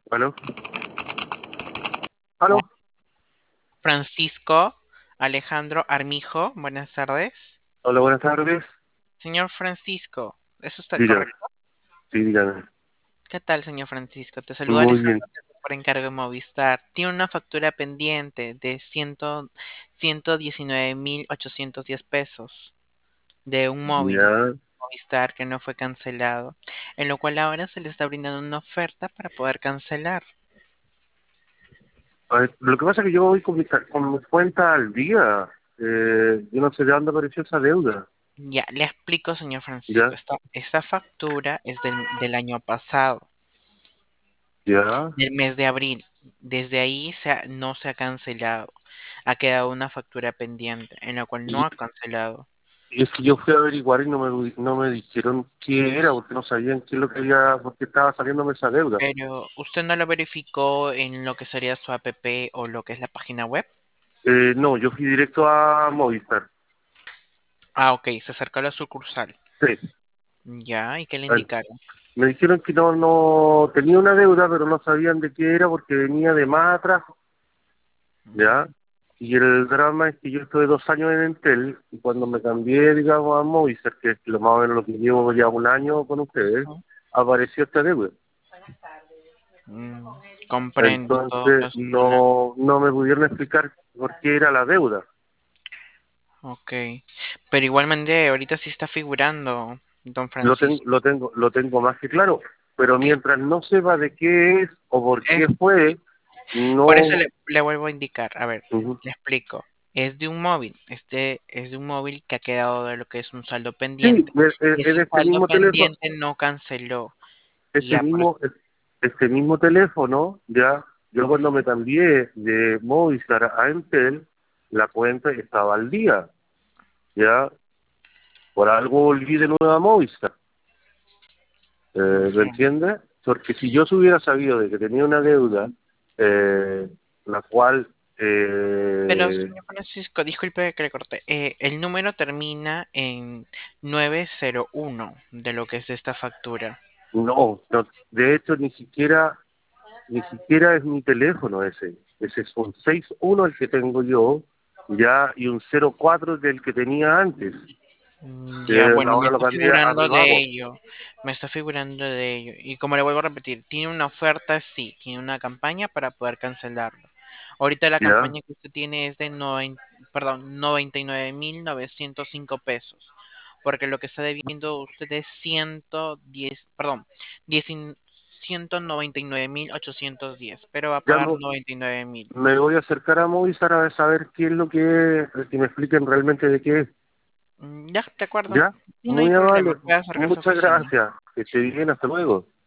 Bueno, Juan aló, Francisco Alejandro Armijo, buenas tardes. hola, buenas tardes. Señor Francisco, ¿es usted Dígame, correcto? sí, dígame. ¿Qué tal, señor Francisco? Te saluda Muy Alejandro bien, por encargo de Movistar. Tiene una factura pendiente de 119.810 pesos de un móvil ya. Movistar que no fue cancelado, en lo cual ahora se le está brindando una oferta para poder cancelar. A ver, lo que pasa es que yo voy con mi cuenta al día. Yo no sé de dónde apareció esa deuda. Ya, le explico, señor Francisco. Ya, Esta factura es del año pasado, ya. del mes de abril. Desde ahí no se ha cancelado. Ha quedado una factura pendiente, en la cual no Y, ha cancelado. y es que yo fui a averiguar y no me dijeron qué era, porque no sabían qué es lo que había, porque estaba saliéndome esa deuda. Pero usted no lo verificó en lo que sería su app o lo que es la página web. No, yo fui directo a Movistar. Ah, ok, se acercó a la sucursal. Sí. Ya, ¿y qué le A ver, indicaron? me dijeron que no tenía una deuda, pero no sabían de qué era porque venía de más atrás. ¿Ya? Mm, Y el drama es que yo estuve 2 años en Entel y cuando me cambié, digamos, a Movistar, que es lo más o menos lo que llevo ya un año con ustedes, apareció esta deuda. mm, comprendo todo Entonces caso. no me pudieron explicar por qué era la deuda. Ok, pero igualmente ahorita sí está figurando, don Lo tengo, Francisco. lo tengo, lo tengo más que claro, pero Ok, mientras no sepa de qué es o por qué fue, por eso no. le vuelvo a indicar. A ver, Ujú. le explico. Es de un móvil. Este es de un móvil que ha quedado de lo que es un saldo Sí, pendiente. es Ese de este saldo mismo teléfono. pendiente no canceló. Y este ya, mismo, este mismo teléfono, ya, yo cuando me cambié de Movistar a Entel, la cuenta estaba al día, ya, por algo volví de nuevo a Movistar, ¿me ya. entiendes? Porque si yo se hubiera sabido de que tenía una deuda, la cual, Pero, señor Francisco, disculpe que le corté. El número termina en 901 de lo que es esta factura. no, de hecho ni siquiera es mi teléfono ese es un 61 el que tengo yo, ya, y un 04 del que tenía antes. Ya, bueno, me Ahora lo está cambié a figurando de prepago. ello. Me está figurando de ello. Y como le vuelvo a repetir, tiene una oferta, sí, tiene una campaña para poder cancelarlo. Ahorita la ¿Ya? campaña que usted tiene es de 99.905 pesos. Porque lo que está debiendo usted es 110, perdón, 10 199.810, pero va a Ya pagar 99.000. me voy a acercar a Movistar a saber qué es lo que es, que me expliquen realmente de qué es. Ya, de acuerdo. ¿Ya? Sí, no hay Muy problema. amable. Puede acercarse a su Muchas oficina. gracias. Que esté bien. Hasta luego.